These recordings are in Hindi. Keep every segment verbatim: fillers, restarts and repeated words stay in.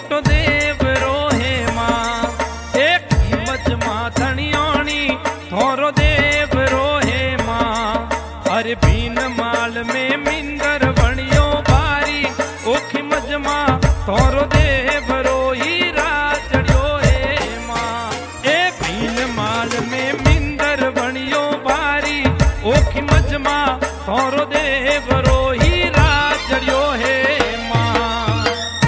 मोटो देव रोहे माँ एक मजमा धनियोनी थोरो देव रोहे माँ। अरे बीन माल में मिंदर बणियो बारी ओखी मजमा थोरो देव रोही राजड़ियो हे माँ। ए बीन माल में मिंदर बणियो बारी ओखी मजमा थोरो देव रोही राजड़ियो हे माँ।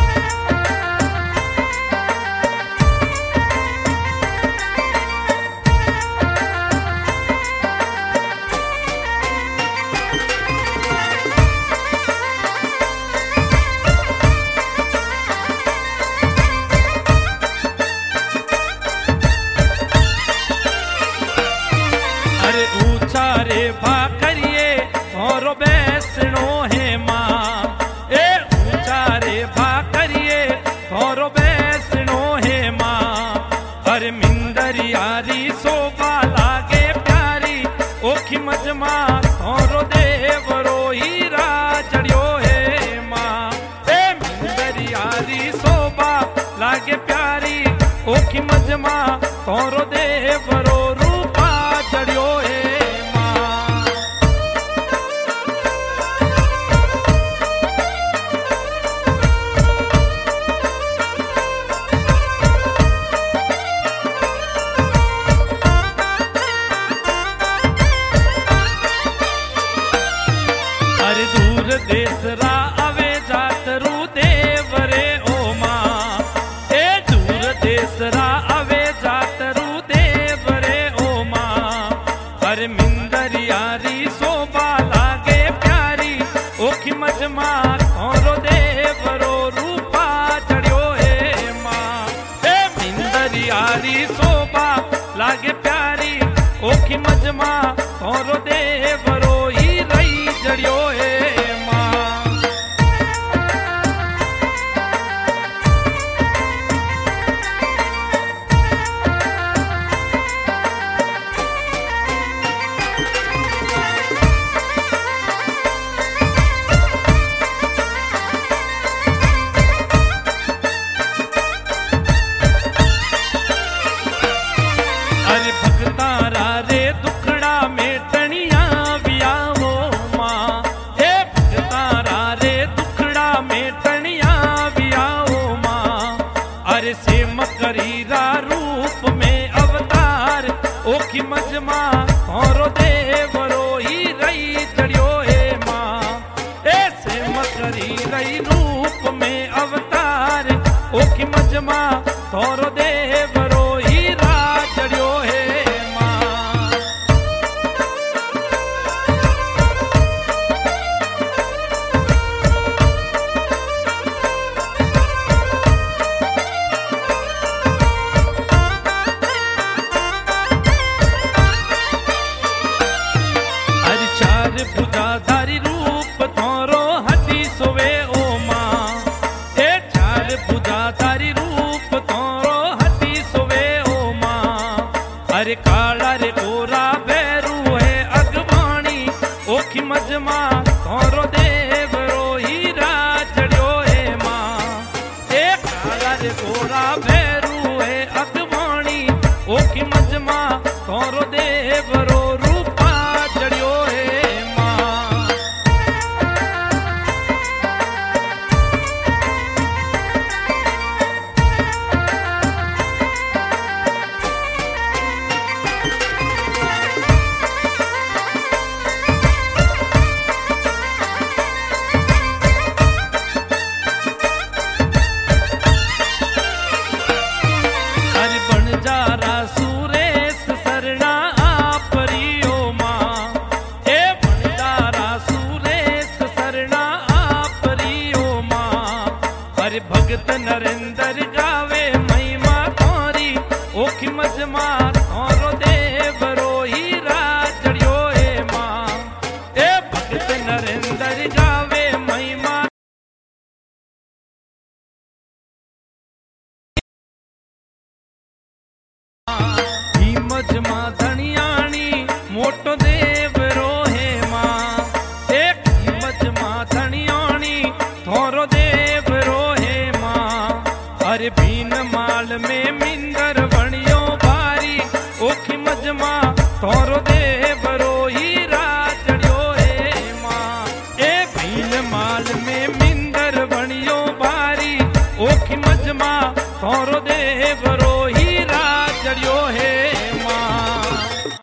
अरे ऊंचा रे भा करिए थोरो बैसणो है माँ। ए ऊंचा रे भा करिए थोरो बैसणो है माँ। अरे मिंदरियारी शोभा लागे प्यारी ओखी मजमा थोरो देव रोही राजड़ियो है माँ। ए मिंदरियारी शोभा लागे प्यारी ओखी मजमा थोरो देव रो रूपा जड़ियो है माँ। अरे दूर देश रा आवे जात रू देव रे ओ माँ। ए दूर देश रा आवे जात रू देव रे ओ माँ। अरे मिंदरियारी शोभा लागे प्यारी ओखी मजमा थोरो देव रो रूपा चढ़ियो हे माँ। ए मिंदरियारी शोभा लागे प्यारी ओखी मजमा थोरो देव रो ही रही जड़ियो हे माँ। अरे भगतारा रे दुखड़ा में टणिया वियावो माँ। हे भगतारा रे दुखड़ा में टणिया वियावो माँ। अरे से मकरीरा रूप में अवतार ओखी मजमा थोरो देव रोही रही चढ़ियो हे माँ। ऐसे मकरीरा रूप में अवतार ओखी मजमा थोरो देव रोही राजड़ियो हे माँ। अरे चार भुजाधारी रूप थोरो हटी सोवे ओ माँ। ए चार भुजाधारी रूप थोरो हटी सोवे ओ माँ। अरे काला रे गोरा भैरू है अगवाणी ओखी मजमा थोरो देव रोही राजड़ियो है माँ। ए काला रे गोरा भैरू है अगवाणी ओखी मजमा थोरो देव रो रूपा चढ़ियो है माँ। अरे बणजारा सुरेश सरना आप रियो माँ। ए बणजारा सुरेश सरना आप रियो माँ। अरे भगत नरेंद्र गावे महिमा थोरी ओखी मजमा